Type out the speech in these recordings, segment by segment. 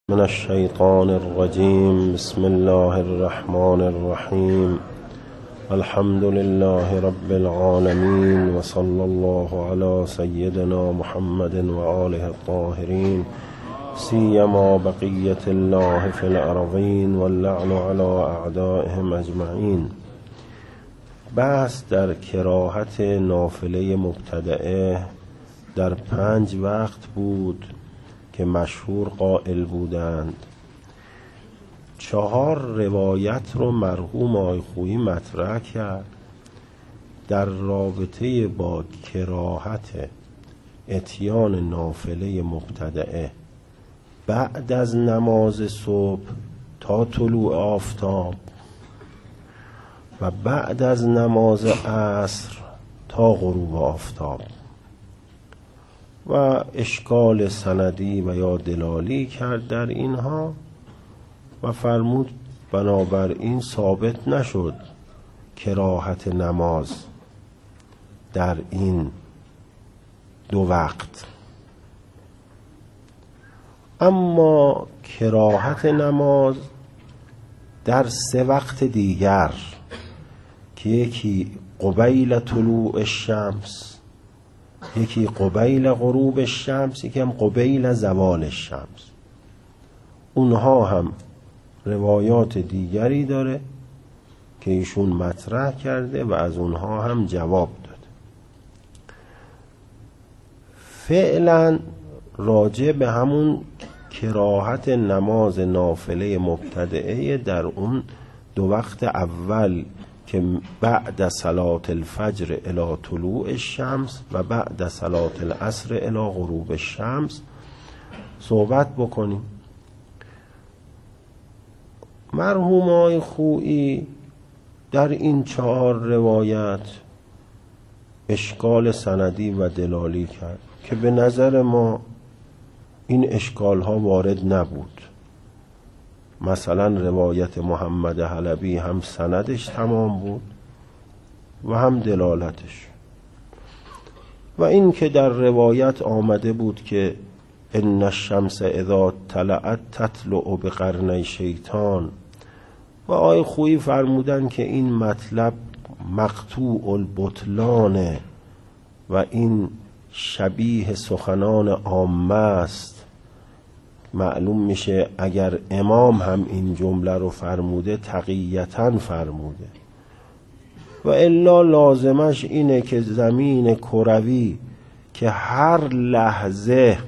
من الشیطان الرجیم. بسم الله الرحمن الرحیم. الحمد لله رب العالمین و صلی الله علی سیدنا محمد و آله الطاهرین سیما بقیة الله فی الارضین واللعن علی اعدائهم اجمعین. بحث در کراهت نافله مبتدعه در 5 وقت بود که مشهور قائل بودند. 4 روایت رو مرحوم آقای خویی مطرح کرد در رابطه با کراهت اتیان نافله مبتدعه بعد از نماز صبح تا طلوع آفتاب و بعد از نماز عصر تا غروب آفتاب و اشکال سندی و یا دلالی کرد در اینها و فرمود بنابراین ثابت نشد کراهت نماز در این 2 وقت، اما کراهت نماز در 3 وقت دیگر که یکی قبیل طلوع الشمس، یکی قبیل غروب الشمس، یکی هم قبیل زوال الشمس، اونها هم روایات دیگری داره که ایشون مطرح کرده و از اونها هم جواب داد. فعلا راجع به همون کراهت نماز نافله مبتدعه در اون 2 وقت اول که بعد صلاة الفجر الی طلوع الشمس و بعد صلاة العصر الی غروب الشمس صحبت بکنیم. مرحوم آقای خویی در این 4 روایت اشکال سندی و دلالی کرد که به نظر ما این اشکال ها وارد نبود. مثلا روایت محمد حلبی هم سندش تمام بود و هم دلالتش، و این که در روایت آمده بود که ان الشمس اذا طلعت تطلع بقرنی شیطان، و آقای خویی فرمودن که این مطلب مقطوع البطلانه و این شبیه سخنان عامه است. معلوم میشه اگر امام هم این جمله رو فرموده تقییتاً فرموده، و الا لازمش اینه که زمین کروی که هر لحظه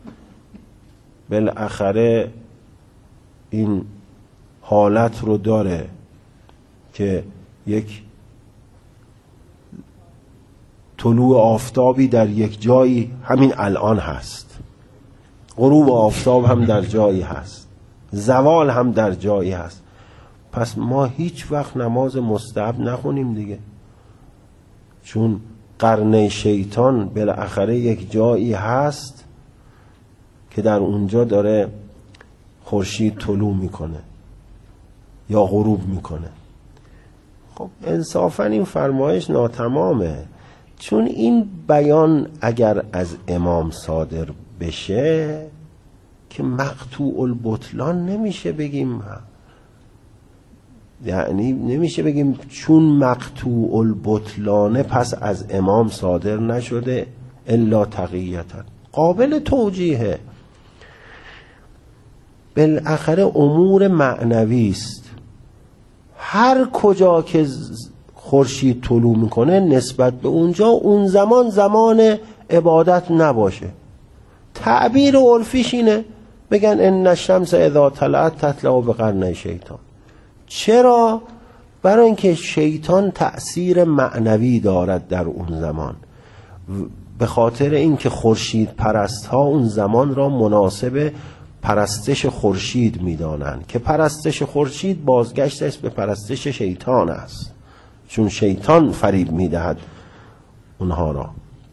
بالاخره این حالت رو داره که یک طلوع آفتابی در یک جایی همین الان هست، غروب آفتاب هم در جایی هست، زوال هم در جایی هست، پس ما هیچ وقت نماز مستحب نخونیم دیگه، چون قرنه شیطان بالاخره یک جایی هست که در اونجا داره خورشید طلوع میکنه یا غروب میکنه. خب انصافا این فرمایش ناتمامه، چون این بیان اگر از امام صادر بشه که مقطوع البطلان نمیشه بگیم، یعنی نمیشه بگیم چون مقطوع البطلانه پس از امام صادر نشده الا تقییتا. قابل توجیهه، بالاخره امور معنوی است. هر کجا که خورشید طلوع میکنه نسبت به اونجا اون زمان عبادت نباشه. تعبیر عرفیش اینه، بگن ان الشمس اذا طلعت تطلع بقرنی شیطان. چرا؟ برای اینکه شیطان تأثیر معنوی دارد در اون زمان، به خاطر اینکه خورشید پرست ها اون زمان را مناسب پرستش خورشید میدانند که پرستش خورشید بازگشتش به پرستش شیطان است، چون شیطان فریب میدهد اونها را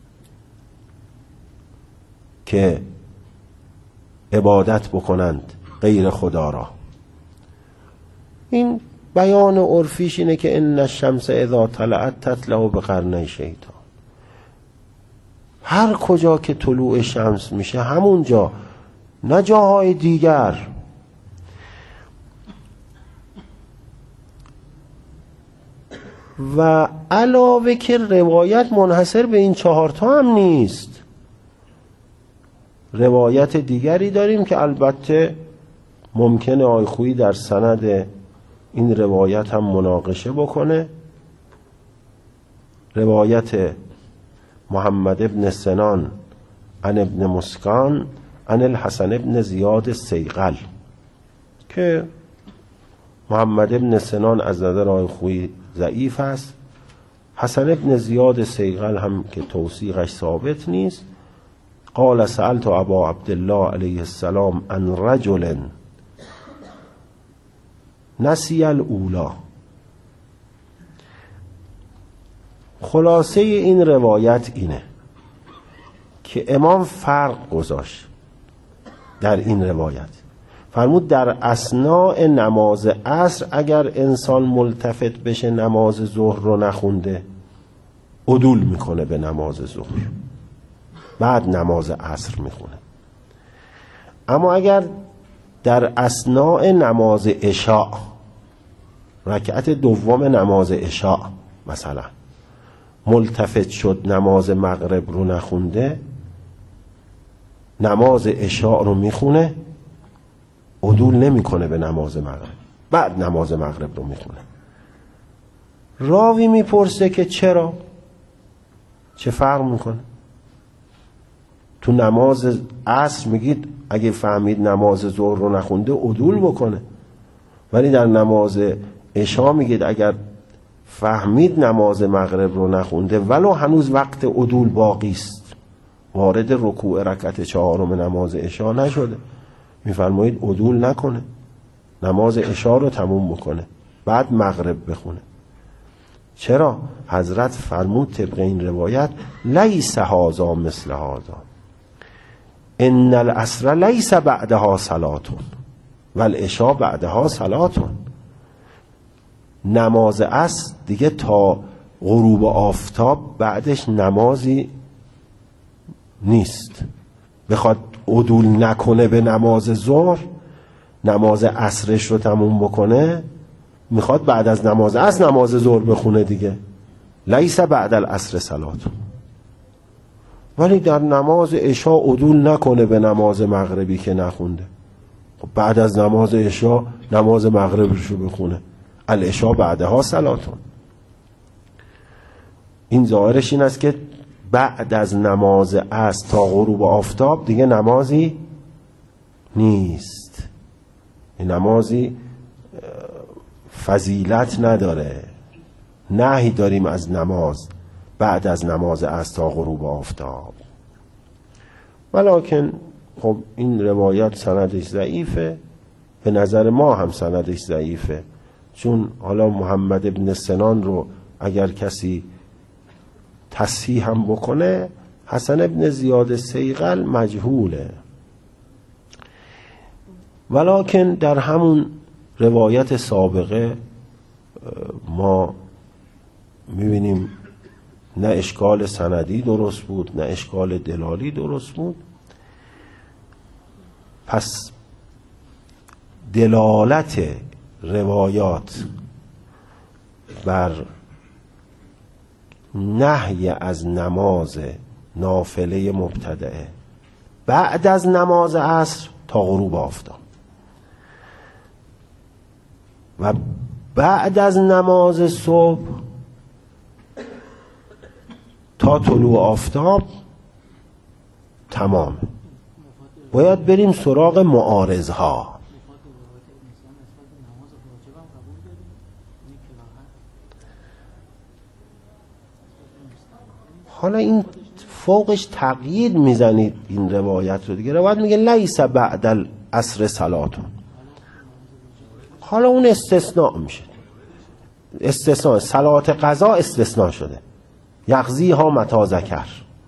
که عبادت بکنند غیر خدا را. این بیان عرفیش اینه که ان الشمس اذا طلعت تطلع بقرنی شیطان. هر کجا که طلوع شمس میشه همونجا، نه جاهای دیگر. و علاوه که روایت منحصر به این 4 تا هم نیست، روایت دیگری داریم که البته ممکنه آقای خویی در سند این روایت هم مناقشه بکنه. روایت محمد ابن سنان عن ابن مسکان عن الحسن ابن زیاد السیقل که محمد ابن سنان از نظر آقای خویی ضعیف است، حسن ابن زیاد السیقل هم که توثیقش ثابت نیست. قال سألت ابا عبدالله علیه السلام عن رجل نسی الاولا. خلاصه این روایت اینه که امام فرق گذاشت در این روایت. فرمود در اثناء نماز عصر اگر انسان ملتفت بشه نماز ظهر رو نخونده، عدول میکنه به نماز ظهر، بعد نماز عصر میخونه. اما اگر در اثناء نماز عشاء، رکعت دوم نماز عشاء مثلا ملتفت شد نماز مغرب رو نخونده، نماز عشاء رو میخونه، عدول نمیکنه به نماز مغرب، بعد نماز مغرب رو میخونه. راوی میپرسه که چرا؟ چه فرق میکنه؟ تو نماز عصر میگید اگه فهمید نماز ظهر رو نخونده عدول بکنه، ولی در نماز عشاء میگید اگر فهمید نماز مغرب رو نخونده ولو هنوز وقت عدول باقی است، وارد رکوع رکعت 4 نماز عشاء نشده، میفرمایید عدول نکنه، نماز عشاء رو تموم بکنه بعد مغرب بخونه. چرا؟ حضرت فرمود طبق این روایت لیس هذا مثل هذا، ان العصر لیس بعدها صلاة والعشاء بعدها صلاة. نماز عصر دیگه تا غروب آفتاب بعدش نمازی نیست. بخواد عدول نکنه به نماز ظهر، نماز عصرش رو تموم بکنه، میخواد بعد از نماز عصر نماز ظهر بخونه دیگه. لیس بعد العصر صلاة. ولی در نماز عشاء عدول نکنه به نماز مغربی که نخونده، خب بعد از نماز عشاء نماز مغربش رو بخونه، العشاء بعدها صلاة. این ظاهرش این است که بعد از نماز عصر تا غروب آفتاب دیگه نمازی نیست، این نمازی فضیلت نداره. نهی داریم از نماز بعد از نماز عصر تا غروب آفتاب. ولکن خب این روایت سندش ضعیفه، به نظر ما هم سندش ضعیفه، چون حالا محمد ابن سنان رو اگر کسی تصحیح هم بکنه، حسن ابن زیاد سیقل مجهوله. ولکن در همون روایت سابقه ما میبینیم نه اشکال سندی درست بود نه اشکال دلالی درست بود. پس دلالت روایات بر نهی از نماز نافله مبتدعه بعد از نماز عصر تا غروب آفتاب و بعد از نماز صبح تا طلوع آفتاب تمام. باید بریم سراغ معارضها. حالا این فوقش تقیید میزنید این روایت رو دیگه. روایت میگه لیس بعد العصر صلاة. حالا اون استثناء میشه، استثناء صلات قضا استثناء شده، یقضی ها متا ذکر.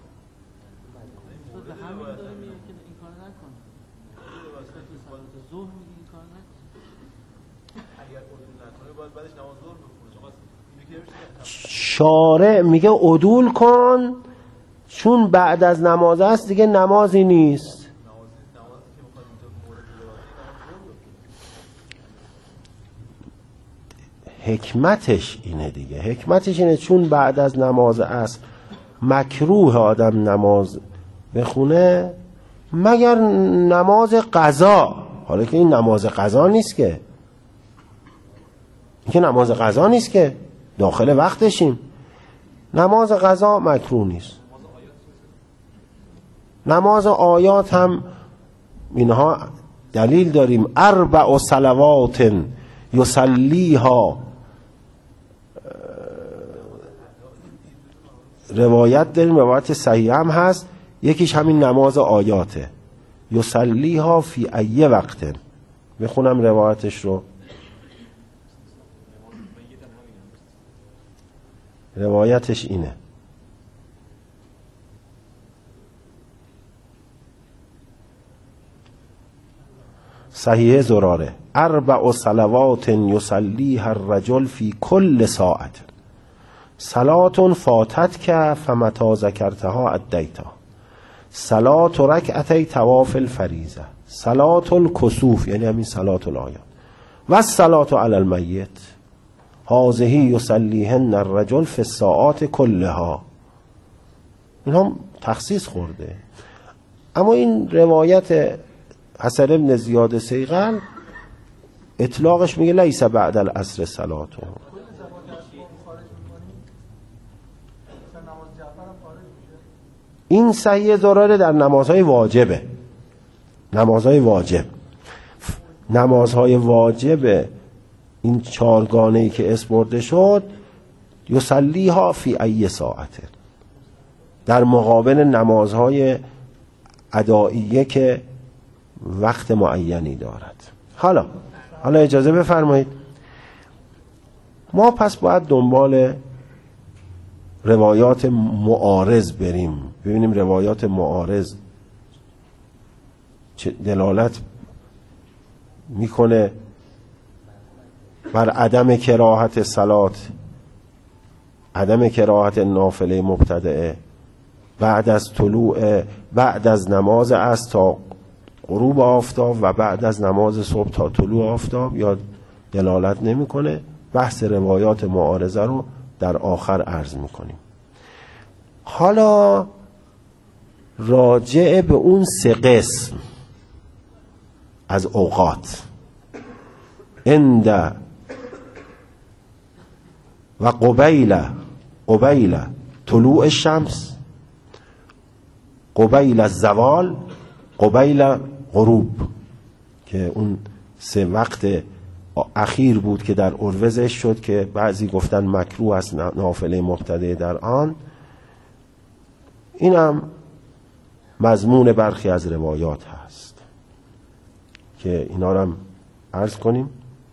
شارع میگه عدول کن چون بعد از نماز است دیگه نمازی نیست. حکمتش اینه دیگه، حکمتش اینه چون بعد از نماز عصر مکروه آدم نماز بخونه مگر نماز قضا. حالا که این نماز قضا نیست، که این که نماز قضا نیست، که داخل وقتشیم. نماز قضا مکروه نیست. نماز آیات هم اینها دلیل داریم. 4 صلوات یصلیها، روایت داریم، روایت صحیح هم هست، یکیش همین نماز آیاته. یصلیها فی ای وقت. میخونم روایتش رو. روایتش اینه: صحیح زراره: 4 صلوات یصلیها الرجل فی کل ساعة، صلاة فاتت که فمتا ذکرتها ادیتها، صلاة رکعتی طواف الفریضه، صلاة الکسوف یعنی همین صلاة الآیات، و الصلاة علی المیت، هذه یصلیهن الرجل فی الساعات کلها. این هم تخصیص خورده. اما این روایت حسن ابن زیاد صیقل اطلاقش میگه لیس بعد العصر صلاة. این صحیح ضراره در نمازهای واجبه. نمازهای واجب، نمازهای واجب این 4 گانه‌ای که اسپرده شد یصلیها فی ای ساعته، در مقابل نمازهای ادائیه که وقت معینی دارد. حالا اجازه بفرمایید ما پس باید دنبال روایات معارض بریم، ببینیم روایات معارض چه دلالت میکنه بر عدم کراهت صلات، عدم کراهت نافله مبتدعه بعد از نماز عصر تا غروب آفتاب و بعد از نماز صبح تا طلوع آفتاب، یا دلالت نمیکنه. بحث روایات معارضه رو در آخر عرض میکنیم. حالا راجع به اون 3 قسم از اوقات، عند و قبیل طلوع الشمس، قبیل الزوال، قبیل غروب، که اون 3 وقت اخیر بود که در اروزش شد که بعضی گفتن مکروه است نافله مبتدع در آن. اینم مضمون برخی از روایات هست که اینا رو هم عرض کنیم.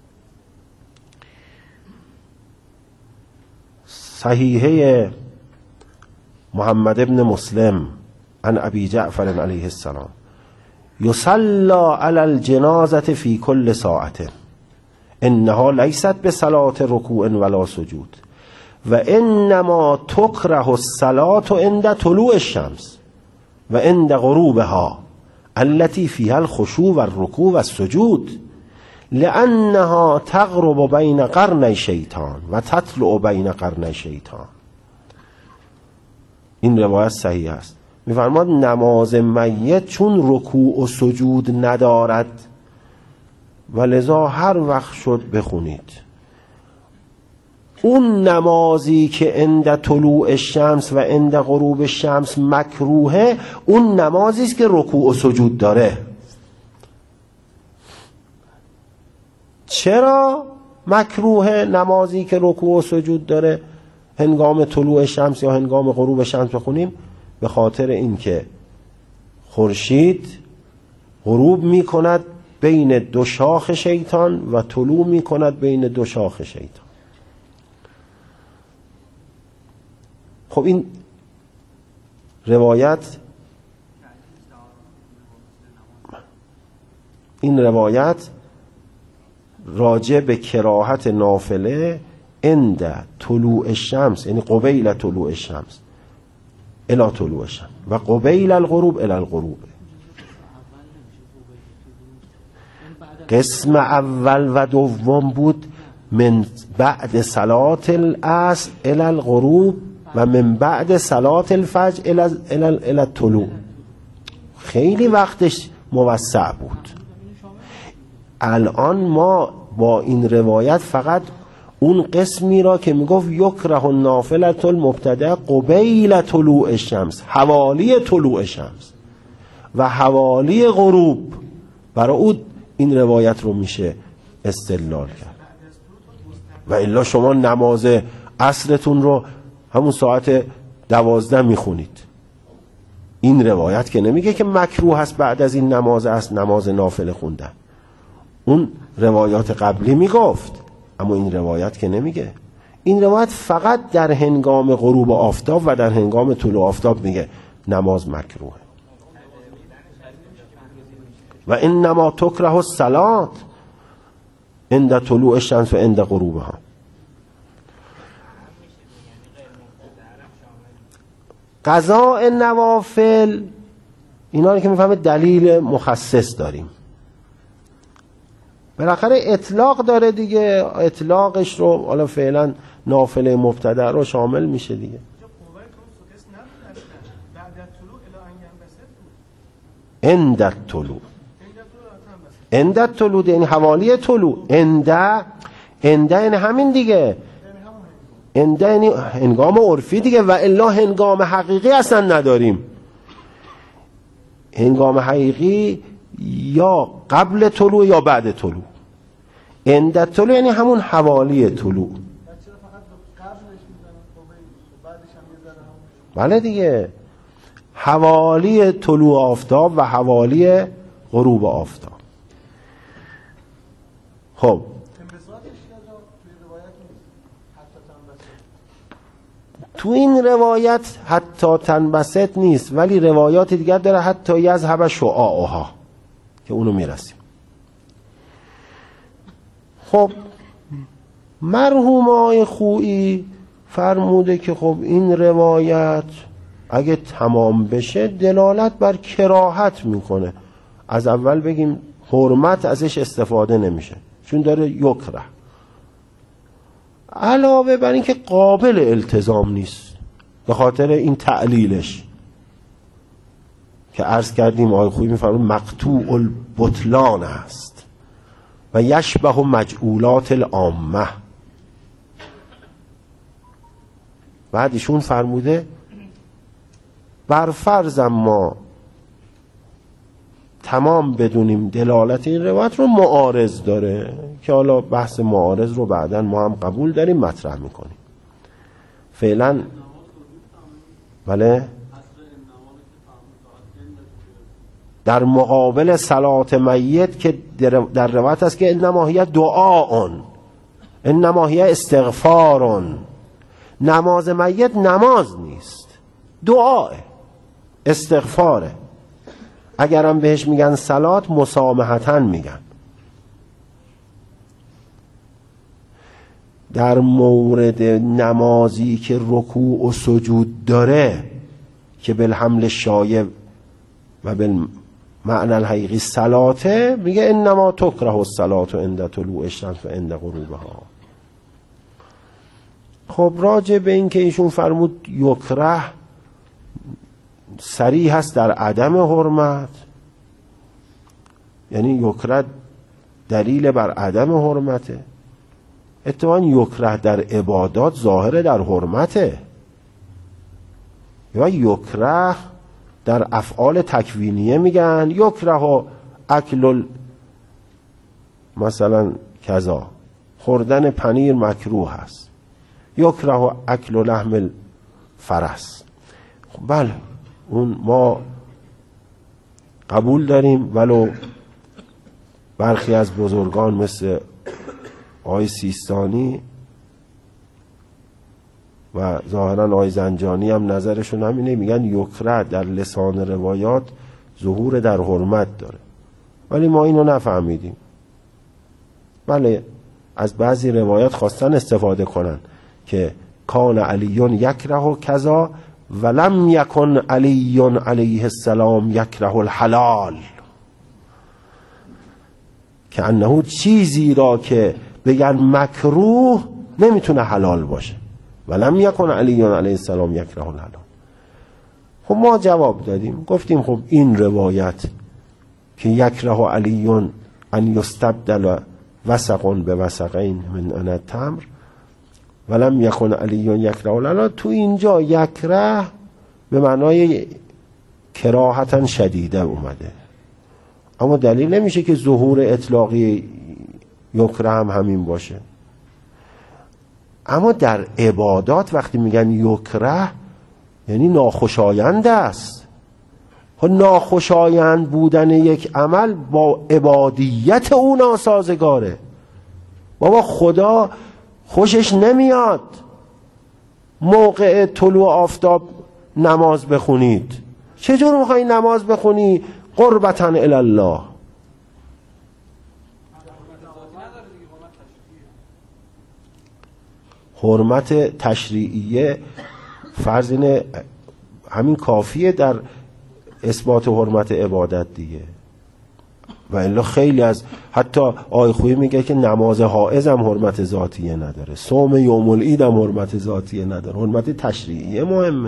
صحیحه محمد ابن مسلم عن ابی جعفر علیه السلام: یصلی علی الجنازه فی کل ساعة، انها لیست بصلاة رکوع ولا سجود، و انما تکره الصلاة عند طلوع الشمس و عند غروبها التي فيها الخشوع والركوع والسجود، لانها تغرب بین قرنی شیطان و تطلع بین قرنی شیطان. این روایت صحیح است. می‌فرماد نماز میت چون رکوع و سجود ندارد و لذا هر وقت شد بخونید. اون نمازی که عند طلوع الشمس و عند غروب الشمس مکروهه، اون نمازی است که رکوع و سجود داره. چرا مکروهه نمازی که رکوع و سجود داره هنگام طلوع شمس یا هنگام غروب شمس بخونیم؟ به خاطر اینکه خورشید غروب می کند بین 2 شاخ شیطان و طلوع می کند بین 2 شاخ شیطان. خب این روایت راجع به کراهت نافله عند طلوع الشمس، یعنی قبیل طلوع الشمس الی طلوع الشمس و قبیل الغروب الی الغروب. قسم اول و دوم بود من بعد صلات العصر الى الغروب و من بعد صلات الفجر الى الطلوع. خیلی وقتش موسع بود. الان ما با این روایت فقط اون قسمی را که میگفت یکره النافلة المبتدأ قبیل طلوع الشمس، حوالی طلوع شمس و حوالی غروب، برای او این روایت رو میشه استدلال کرد. و الا شما نماز عصرتون رو همون ساعت 12 میخونید. این روایت که نمیگه که مکروه هست بعد از این نماز عصر نماز نافله خوندن. اون روایات قبلی میگفت، اما این روایت که نمیگه. این روایت فقط در هنگام غروب آفتاب و در هنگام طلوع آفتاب میگه نماز مکروهه. و انما تکره الصلاة عند طلوع الشمس و عند غروبها. قضاء نوافل اینا رو که میفهمه دلیل مخصص داریم. بالاخره اطلاق داره دیگه، اطلاقش رو حالا فعلا نافله مبتدأ رو شامل میشه دیگه. عند الطلوع، عند الطلوع یعنی حوالی طلوع، عند یعنی همین دیگه، عند یعنی هنگام عرفی دیگه، و الا هنگام حقیقی اصلا نداریم. هنگام حقیقی یا قبل طلوع یا بعد طلوع. عند طلوع یعنی همون حوالی طلوع. بله دیگه، حوالی طلوع آفتاب و حوالی غروب آفتاب. خب تو این روایت حتی تنبسط نیست، ولی روایات دیگر داره حتی یذهب شعاعها که اونو میرسیم. خب مرحوم آقای خویی فرموده که خب این روایت اگه تمام بشه دلالت بر کراهت میکنه. از اول بگیم حرمت ازش استفاده نمیشه چون داره یکره، علاوه بر این که قابل التزام نیست به خاطر این تعلیلش که عرض کردیم. آقای خویی میفرماید مقطوع البطلان است و یشبه مجعولات العامه. بعد ایشون فرموده بر فرض ما تمام بدونیم دلالت این روایت رو معارض داره، که حالا بحث معارض رو بعداً ما هم قبول داریم مطرح میکنیم. فعلا بله در مقابل صلات میت که در روایت است که انما هی دعاء، انما هی استغفار. نماز میت نماز نیست، دعاه، استغفاره. اگرم بهش میگن صلات مسامحتاً میگن. در مورد نمازی که رکوع و سجود داره که بالحمل شایع و بالمعنى الحقیقی صلاته، میگه انما تکره الصلاة عند طلوع الشمس و عند غروبها. خب راجع به این که ایشون فرمود یکره صریح هست در عدم حرمت، یعنی یکره دلیل بر عدم حرمته. اتفاقاً یکره در عبادات ظاهر در حرمته، یا یکره در افعال تکوینیه میگن یکره اکل مثلا کذا، خوردن پنیر مکروه هست، یکره اکل لحم الفرس. بله اون ما قبول داریم، ولو برخی از بزرگان مثل آقای سیستانی و ظاهرا آقای زنجانی هم نظرشون همینه، میگن یکره در لسان روایات ظهور در حرمت داره، ولی ما اینو نفهمیدیم. بله از بعضی روایات خواستن استفاده کنن که کان علی یکره کذا ولم یکن علی علیه السلام یکره الحلال، که انه چیزی را که بگن مکروه نمیتونه حلال باشه. ولم یکن علی علیه السلام یکره الحلال. خب ما جواب دادیم، گفتیم خب این روایت که یکره علی ان یستبدل وسق به وسقین من انا تمر ولم یکن علی یکره الحلال، تو اینجا یکره به معنای کراهتا شدیده اومده، اما دلیل نمیشه که ظهور اطلاقی یکره هم همین باشه. اما در عبادات وقتی میگن یکره یعنی ناخوشایند است. ناخوشایند بودن یک عمل با عبادیت او ناسازگاره. بابا خدا خوشش نمیاد موقع طلوع آفتاب نماز بخونید. چجور میخوایی نماز بخونی؟ قربتاً الی الله. حرمت تشریعیه فرض اینه همین کافیه در اثبات حرمت عبادت دیگه. و الا خیلی از حتی آیه خویی میگه که نماز حائض هم حرمت ذاتیه نداره، صوم یوم العید هم حرمت ذاتیه نداره، حرمت تشریعیه مهمه.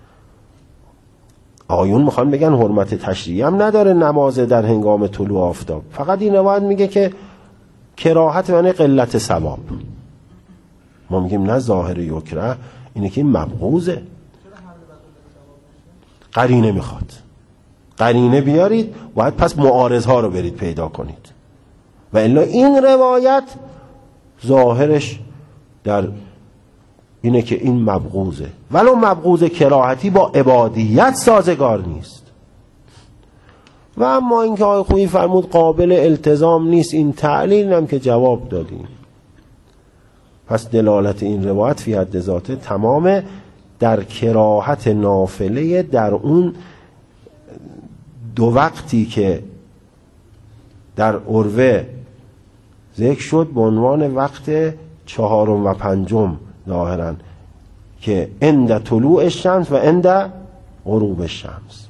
آیون میخوان بگن حرمت تشریعی هم نداره نماز در هنگام طلوع آفتاب، فقط این روایت میگه که کراهت یعنی قلت ثواب. ما میگیم نه، ظاهر یکره اینه که این مبغوضه. قرینه میخواد، قرینه بیارید، باید پس معارض ها رو برید پیدا کنید. و الا این روایت ظاهرش در اینه که این مبغوضه، ولو مبغوض کراهتی با عبادیت سازگار نیست. و اما اینکه آقای خویی فرمود قابل التزام نیست، این تعلیل هم که جواب دادیم. پس دلالت این روایت فی حد ذاته تمامه در کراهت نافله در اون دو وقتی که در عروه ذکر شد به عنوان وقت چهارم و پنجم ظاهرا، که عند طلوع الشمس و عند غروب الشمس.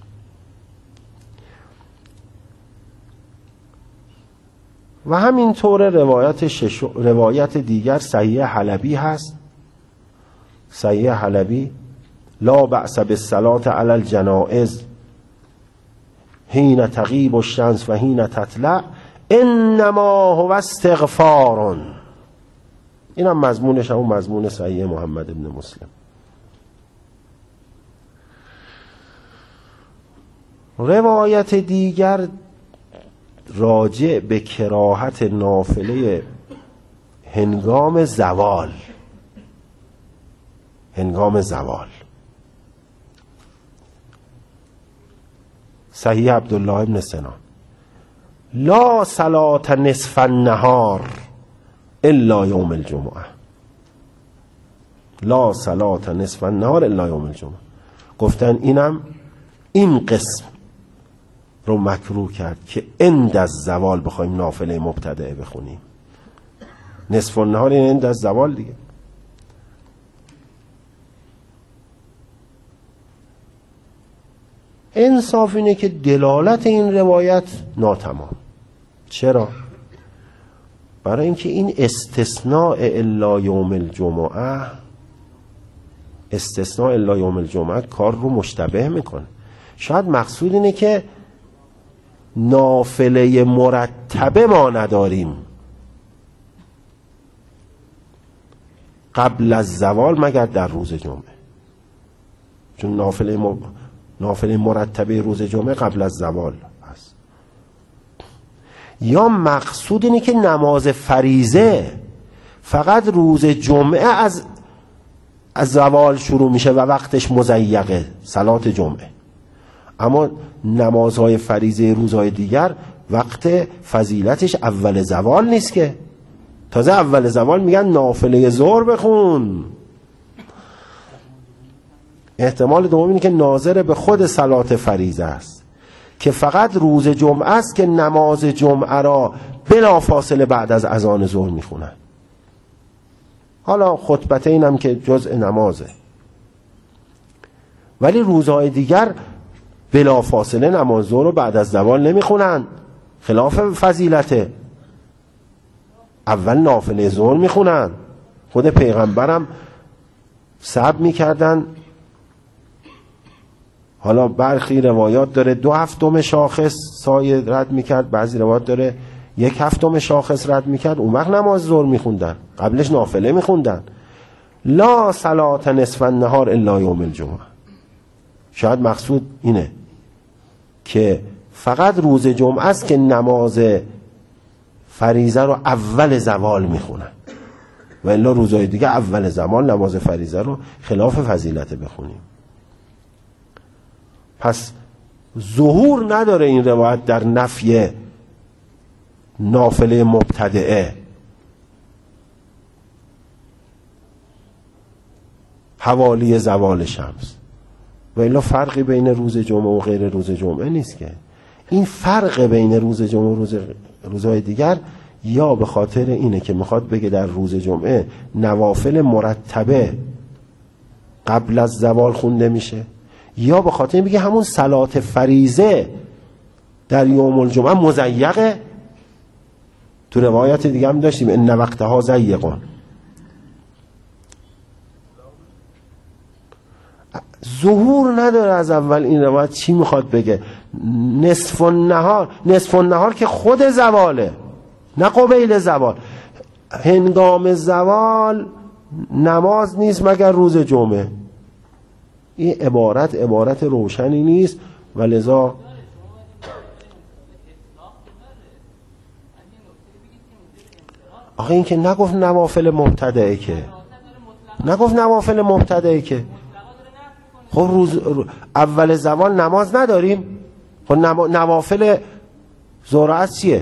و همینطور روایت دیگر صحیح حلبی هست. صحیح حلبی لا بأس بالصلاة علی الجنائز حین تغیب الشمس و حین تطلع انما هو استغفار. این هم مضمونش هم مضمون صحیح محمد ابن مسلم. روایت دیگر راجع به کراهت نافله هنگام زوال. هنگام زوال صحیح عبدالله ابن سنان لا صلاة نصف النهار الا یوم الجمعه. لا صلاة نصف النهار الا یوم الجمعه. گفتن اینم این قسم رو مکروه کرد که عند از زوال بخوایم نافله مبتدعه بخونیم. نصف النهار این عند از زوال دیگه. انصاف اینه که دلالت این روایت ناتمام. چرا؟ برای اینکه این استثناء الا یوم الجمعه، استثناء الا یوم الجمعه کار رو مشتبه میکنه. شاید مقصود اینه که نافله مرتبه ما نداریم قبل از زوال مگر در روز جمعه، چون نافله مرتبه روز جمعه قبل از زوال هست. یا مقصود اینه که نماز فریضه فقط روز جمعه از زوال شروع میشه و وقتش مضیقه، صلات جمعه، اما نمازهای فریضه روزهای دیگر وقت فضیلتش اول زوال نیست که. تازه اول زوال میگن نافله ظهر بخون. احتمال دوم اینه که ناظر به خود صلات فریضه است که فقط روز جمعه است که نماز جمعه را بلا فاصله بعد از اذان ظهر میخونن. حالا خطبتین هم که جزء نمازه، ولی روزهای دیگر بلا فاصله نماز ظهر رو بعد از زوال نمیخونن، خلاف فضیلته. اول نافله ظهر میخونن. خود پیغمبرم صبر میکردن. حالا برخی روایات داره 2/7 شاخص سایه رد میکرد، بعضی روایات داره 1/7 شاخص رد میکرد. اون وقت نماز ظهر میخوندن، قبلش نافله میخوندن. لا صلاة نصف النهار الا یوم الجمعه. شاید مقصود اینه که فقط روز جمعه است که نماز فریضه رو اول زوال میخونن، و الا روزهای دیگه اول زمان نماز فریضه رو خلاف فضیلت بخونیم. پس ظهور نداره این روایت در نفی نافله مبتدعه. حوالی زوال شمس. و الا فرقی بین روز جمعه و غیر روز جمعه نیست که. این فرق بین روز جمعه و روزهای دیگر یا به خاطر اینه که میخواد بگه در روز جمعه نوافل مرتبه قبل از زوال خونده میشه، یا به خاطر میگه همون صلات فریضه در یوم الجمعه مضیقه. تو روایت دیگه هم داشتیم ان وقتها ضیقون. ظهور نداره از اول این روایت چی میخواد بگه. نصف النهار که خود زواله، نه قبیل زوال. هنگام زوال نماز نیست مگر روز جمعه. این عبارت روشنی نیست و لذا آخه این که نگفت نوافل مبتدعه که خب اول زوال نماز نداریم. خب نوافل ظهر عصر چیه؟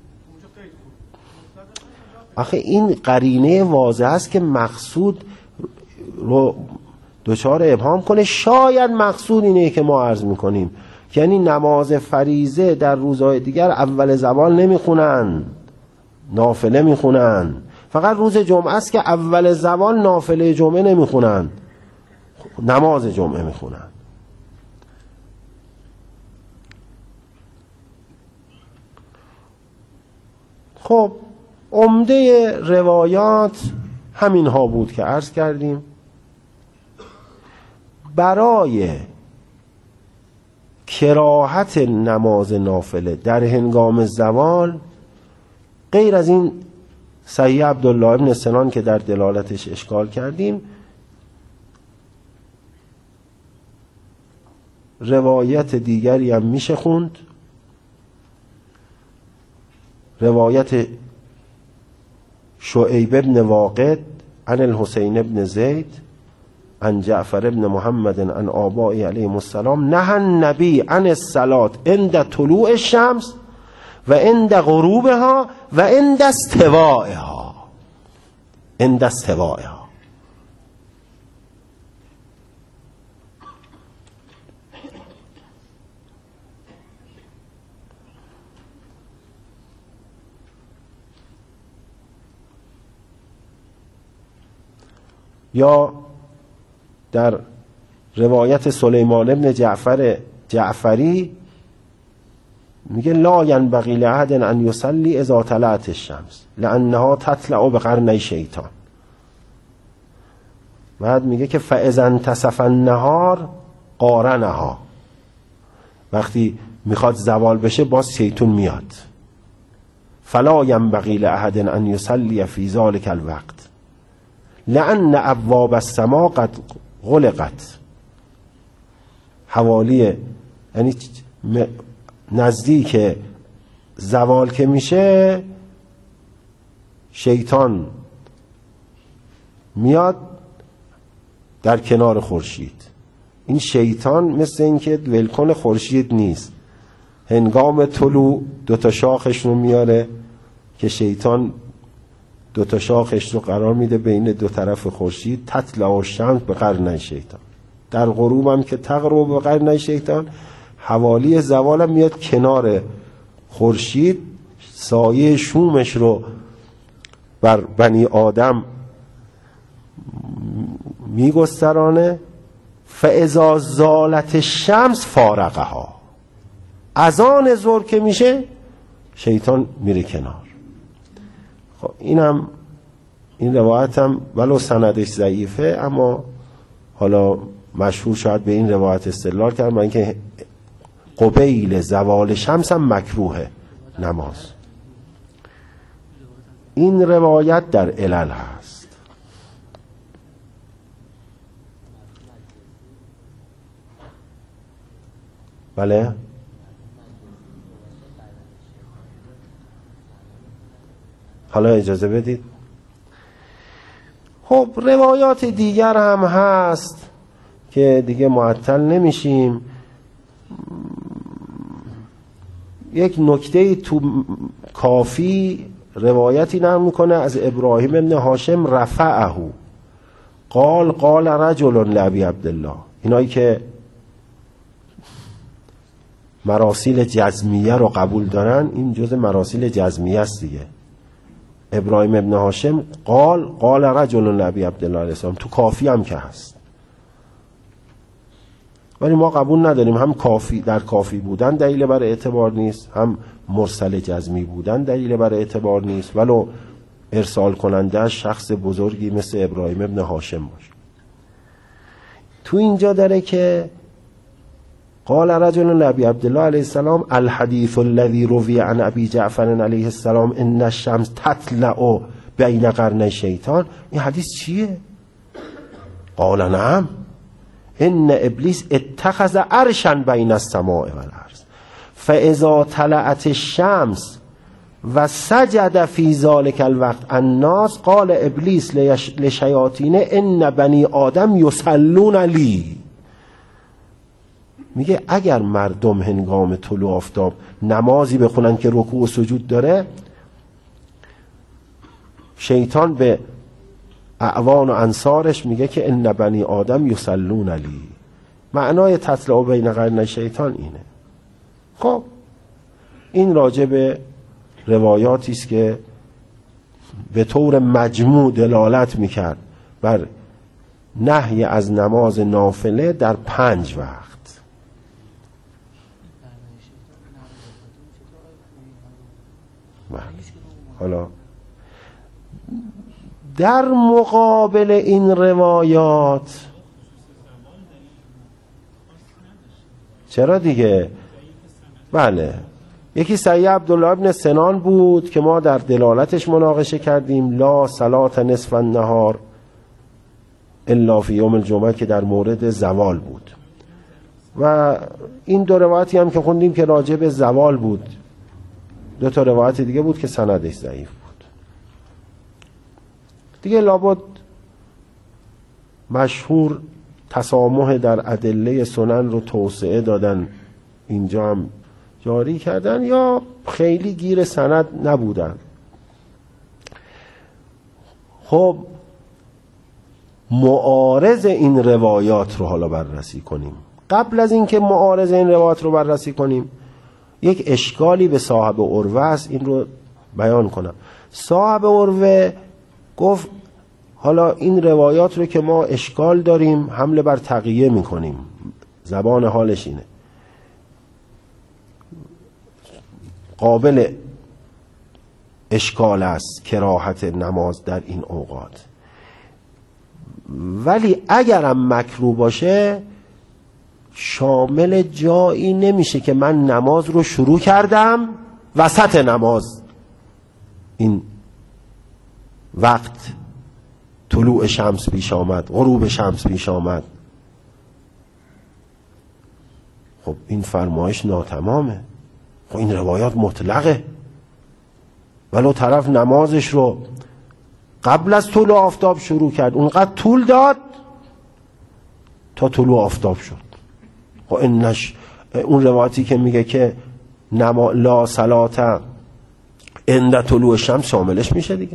آخه این قرینه واضح است که مقصود رو دچار ابهام کنه. شاید مقصود اینه که ما عرض میکنیم، یعنی نماز فریضه در روزهای دیگر اول زوال نمیخونن، نافله میخونن. فقط روز جمعه است که اول زوال نافله جمعه نمیخونن، نماز جمعه میخونن. خب عمده روایات همین ها بود که عرض کردیم. برای کراهت نماز نافله در هنگام زوال غیر از این صحیح عبدالله ابن سنان که در دلالتش اشکال کردیم، روایت دیگری هم میشه خوند. روایت شعیب ابن واقد عن الحسین ابن زید عن جعفر ابن محمد عن آبائه علیهم السلام نهى النبی عن الصلاة عند طلوع الشمس و عند غروبها و عند استوائها. یا در روایت سلیمان ابن جعفری میگه لا ینبغی لأحد ان یصلی اذا طلعت الشمس لانها تطلع بقرنی شیطان. بعد میگه که فاذا انتصف النهار قارنها، وقتی میخواد زوال بشه باز شیطان میاد. فلا ینبغی لأحد ان یصلی فی ذلک الوقت لأن ابواب السماء قد غلقت. حوالی یعنی نزدیک زوال که میشه شیطان میاد در کنار خورشید. این شیطان مثل این که ولکن خورشید نیست، هنگام طلوع دوتا شاخش رو میاره که شیطان دوتا شاخش رو قرار میده بین دو طرف خورشید. تطلع الشمس به قرنی شیطان. در غروب هم که تغرب به قرنی شیطان، حوالی زوال هم میاد کنار خورشید، سایه شومش رو بر بنی آدم میگسترانه. فاذا زالت الشمس فارقها. از آن ظهر که میشه شیطان میره کنار. خب این روایت هم ولو سندش ضعیفه، اما حالا مشهور شاید به این روایت استدلال کردن برای اینکه قبیل زوال شمس هم مکروه نماز. این روایت در علل هست. بله؟ حالا اجازه بدید. خب روایات دیگر هم هست که دیگه معطل نمیشیم. یک نکته تو کافی روایتی نقل میکنه از ابراهیم ابن هاشم رفعه قال رجل لابی عبدالله. اینایی که مراسیل جزمیه رو قبول دارن، این جزء مراسیل جزمیه است دیگه. ابراهیم ابن هاشم قال رجل لابی عبدالله علیه السلام، تو کافی هم که هست، ولی ما قبول نداریم. هم کافی در کافی بودن دلیل بر اعتبار نیست، هم مرسل جزمی بودن دلیل بر اعتبار نیست، ولو ارسال کننده شخص بزرگی مثل ابراهیم ابن هاشم باشه. تو اینجا داره که قال رجل لابی عبدالله علیه السلام الحدیث الذی روی عن ابی جعفر علیه السلام ان الشمس تطلع بین قرنی شیطان. این حدیث چیه؟ قال نعم ان ابلیس اتخذ عرشا بین السماء والارض فاذا طلعت الشمس و سجد فی ذلک الوقت الناس قال ابلیس لشیاطین ان بنی آدم یصلون لی. میگه اگر مردم هنگام طلوع آفتاب نمازی بخونن که رکوع و سجود داره، شیطان به اعوان و انصارش میگه که ان بنی آدم یصلون لی. معنای تطلع بین قرنی شیطان اینه. خب این راجع به روایاتی است که به طور مجموع دلالت میکرد بر نهی از نماز نافله در 5 وقت. حالا در مقابل این روایات چرا دیگه؟ بله، یکی صحیح عبدالله ابن سنان بود که ما در دلالتش مناقشه کردیم، لا صلات نصف النهار الا فی یوم الجمعه، که در مورد زوال بود. و این دو روایتی هم که خوندیم که راجع به زوال بود. 2 تا روایت دیگه بود که سندش ضعیف بود. دیگه لابد مشهور تسامح در ادله سنن رو توسعه دادن، اینجا هم جاری کردن، یا خیلی گیر سند نبودن. خب معارض این روایات رو حالا بررسی کنیم. قبل از اینکه معارض این روایات رو بررسی کنیم، یک اشکالی به صاحب عروه است، این رو بیان کنم. صاحب عروه گفت حالا این روایات رو که ما اشکال داریم حمله بر تقیه میکنیم. زبان حالش اینه، قابل اشکال است کراهت نماز در این اوقات، ولی اگرم مکروه باشه شامل جایی نمیشه که من نماز رو شروع کردم وسط نماز این وقت طلوع شمس پیش آمد، غروب شمس پیش آمد. خب این فرمایش ناتمامه. خب این روایات مطلقه، ولو طرف نمازش رو قبل از طلوع آفتاب شروع کرد، اونقدر طول داد تا طلوع آفتاب شد. خب اینش اون روایتی که میگه که لا صلات عند طلوع شمس شاملش میشه دیگه.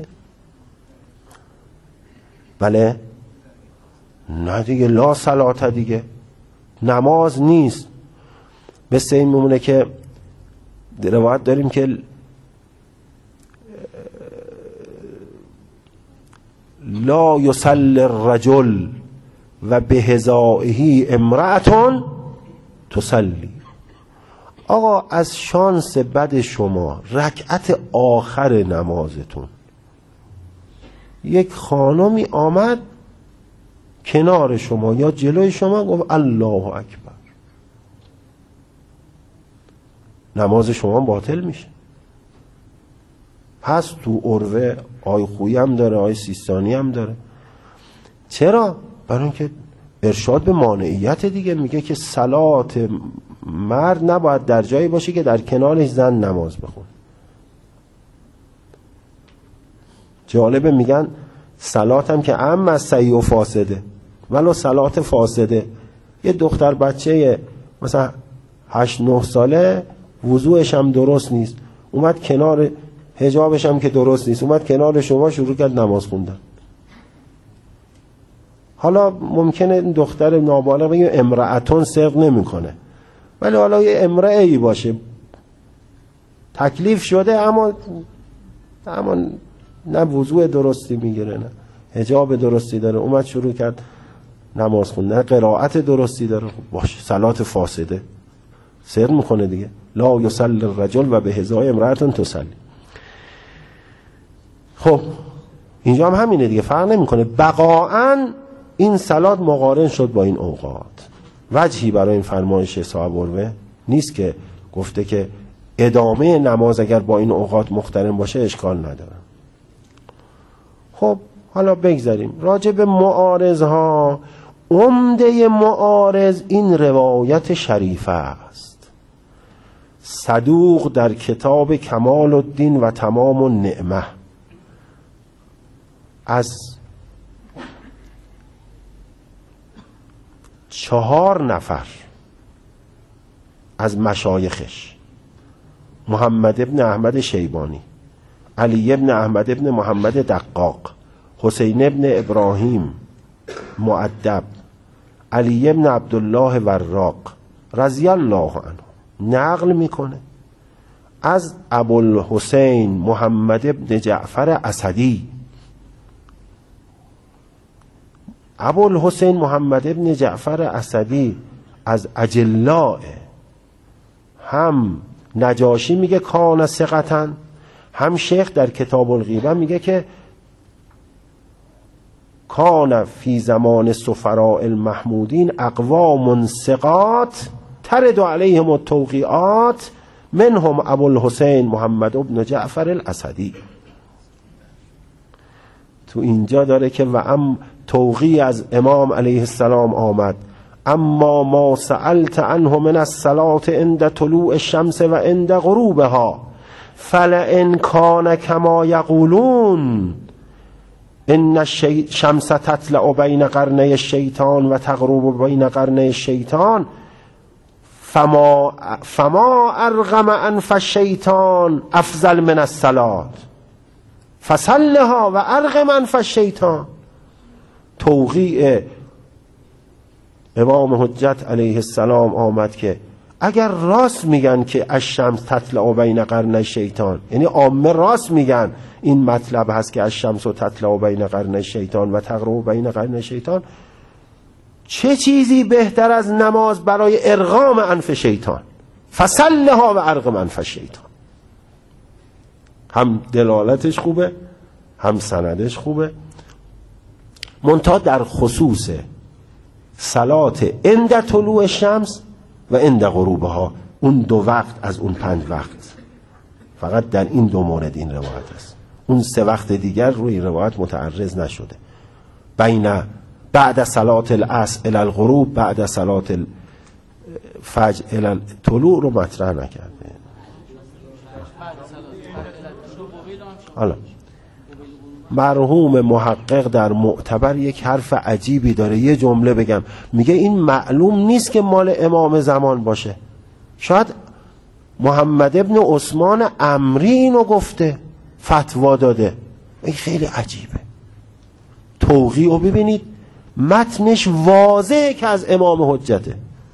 بله؟ نه دیگه، لا صلات دیگه نماز نیست. مثل این میمونه که روایت داریم که لا یصلی الرجل و بهزائه امرأة تصلی. آقا از شانس بد شما رکعت آخر نمازتون یک خانمی آمد کنار شما یا جلوی شما گفت الله اکبر، نماز شما باطل میشه. پس تو عروه آی خویی هم داره، آی سیستانی هم داره. چرا؟ برای اینکه ارشاد به مانعیت دیگه، میگه که صلات مرد نباید در جایی باشه که در کنارش زن نماز بخونه. جالبه میگن صلات هم که ام از صحیح و فاسده، ولو صلات فاسده، یه دختر بچه مثلا 8-9 ساله وضوعش هم درست نیست، اومد کنار، حجابش هم که درست نیست، اومد کنار شما شروع کرد نماز خوندن. حالا ممکنه این دختر نابالغ بگیم امرأتون صدق نمیکنه، ولی حالا یه امرأه‌ای باشه تکلیف شده، اما نه وضوع درستی میگیره نه حجاب درستی داره، اومد شروع کرد نماز خوندن، قرائت درستی داره، باشه صلات فاسده، صدق میکنه دیگه. لا یصلی الرجل و به هزای امرأتون تصلی. خب اینجا هم همینه دیگه، فرق نمیکنه. بقاعاً این صلات مقارن شد با این اوقات. وجهی برای این فرمایش صاحب عروه نیست که گفته که ادامه نماز اگر با این اوقات مقترن باشه اشکال نداره. خب حالا بگذاریم راجع به معارض ها. عمده معارض این روایت شریفه است. صدوق در کتاب کمال الدین و تمام النعمه از 4 نفر از مشایخش، محمد ابن احمد شیبانی، علی ابن احمد ابن محمد دقاق، حسین ابن ابراهیم مؤدب، علی ابن عبدالله وراق رضی الله عنه نقل میکنه از ابوالحسین محمد ابن جعفر اسدی. ابوالحسین محمد ابن جعفر اسدی از اجلاء، هم نجاشی میگه کان ثقةً، هم شیخ در کتاب الغیبه میگه که کان فی زمان السفراء المحمودین اقوام ثقات ترد علیهم التوقیعات منهم ابوالحسین محمد ابن جعفر الاسدی. تو اینجا داره که و توقیع از امام علیه السلام آمد، اما ما سألت عنه من الصلاة عند طلوع الشمس و عند غروبها فلئن کان کما یقولون ان الشمس تطلع بین قرنی الشیطان و تغرب بین قرنی الشیطان فما ارغم انف الشیطان افضل من الصلاة فصلها و ارغم انف الشیطان. توقیع امام حجت علیه السلام آمد که اگر راست میگن که الشمس تطلع بین قرنی شیطان، یعنی عامه راست میگن این مطلب هست که الشمس تطلع بین قرنی شیطان و تغرب بین قرنی شیطان، چه چیزی بهتر از نماز برای ارغام انف شیطان؟ فصلها و ارغم انف شیطان. هم دلالتش خوبه هم سندش خوبه. منتها در خصوص صلات عند طلوع الشمس و عند غروبها، اون 2 وقت از اون 5 وقت، فقط در این 2 مورد این روایت است. اون 3 وقت دیگر روی روایت متعرض نشده. بین بعد صلات العصر الی الغروب، بعد صلات الفجر الی الطلوع رو مطرح نکرده. حالا مرحوم محقق در معتبر یک حرف عجیبی داره، یه جمله بگم، میگه این معلوم نیست که مال امام زمان باشه، شاید محمد ابن عثمان عمری اینو گفته، فتوا داده. این خیلی عجیبه. توقیع رو ببینید، متنش واضحه که از امام حجته.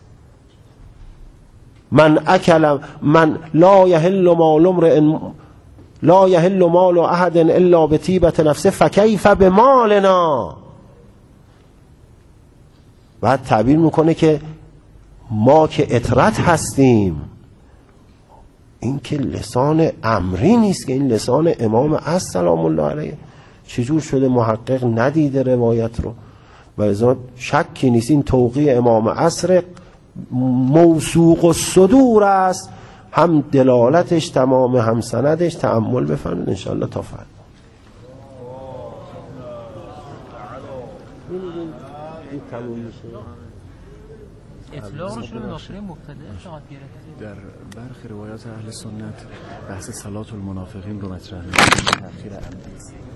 من اکل من لا یحل مال امرئ لا یحل مال احد الا بطیبة نفسه فکیف بمالنا. بعد تعبیر میکنه که ما که اطرت هستیم، این که لسان امری نیست، که این لسان امام است سلام الله علیه. چجور شده محقق ندیده روایت رو؟ و ازا شکی نیست این توقیع امام عصر موثوق الصدور است، هم دلالتش تمام هم سندش. تأمل بفرمایید انشاءالله تا فردا. این تموم میشه. اطلاقش رو به داخل مبتدع فقط گرفته. در برخی روایات اهل سنت بحث صلات المنافقین رو مطرح می‌کنه، تأخیر عمدی است.